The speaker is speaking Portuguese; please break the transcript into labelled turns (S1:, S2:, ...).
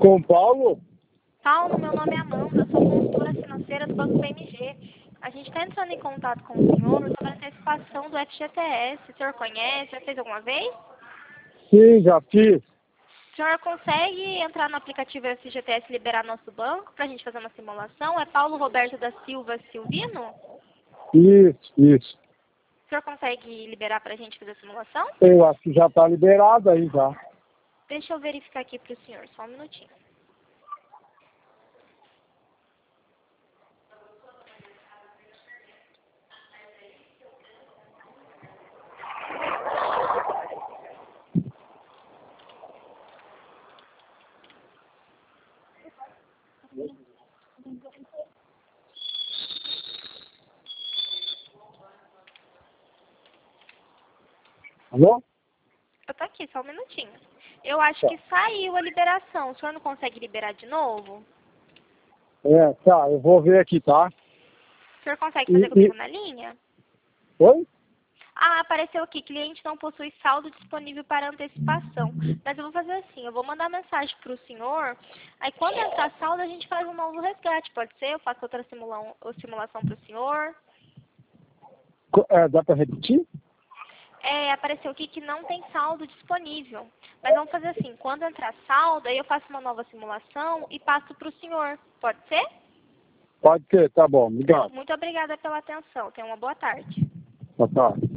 S1: Com o Paulo?
S2: Paulo, meu nome é Amanda, eu sou consultora financeira do Banco BMG. A gente está entrando em contato com o senhor sobre a antecipação do FGTS. O senhor conhece? Já fez alguma vez?
S1: Sim, já fiz.
S2: O senhor consegue entrar no aplicativo FGTS e liberar nosso banco para a gente fazer uma simulação? É Paulo Roberto da Silva Silvino?
S1: Isso.
S2: O senhor consegue liberar para a gente fazer a simulação?
S1: Eu acho que já está liberado aí já.
S2: Deixa eu verificar aqui para o senhor, só um minutinho.
S1: Alô?
S2: Eu tô aqui, só um minutinho. Eu acho que saiu a liberação. O senhor não consegue liberar de novo?
S1: Tá, eu vou ver aqui, tá?
S2: O senhor consegue fazer comigo na linha?
S1: Oi?
S2: Ah, apareceu aqui, cliente não possui saldo disponível para antecipação. Mas eu vou fazer assim, eu vou mandar mensagem para o senhor, aí quando entrar saldo a gente faz um novo resgate, pode ser? Eu faço outra simulação para o senhor.
S1: Dá para repetir?
S2: Apareceu aqui que não tem saldo disponível. Mas vamos fazer assim, quando entrar saldo, aí eu faço uma nova simulação e passo para o senhor. Pode ser?
S1: Pode ser, tá bom, obrigado.
S2: Muito obrigada pela atenção. Tenha uma boa tarde.
S1: Boa tarde.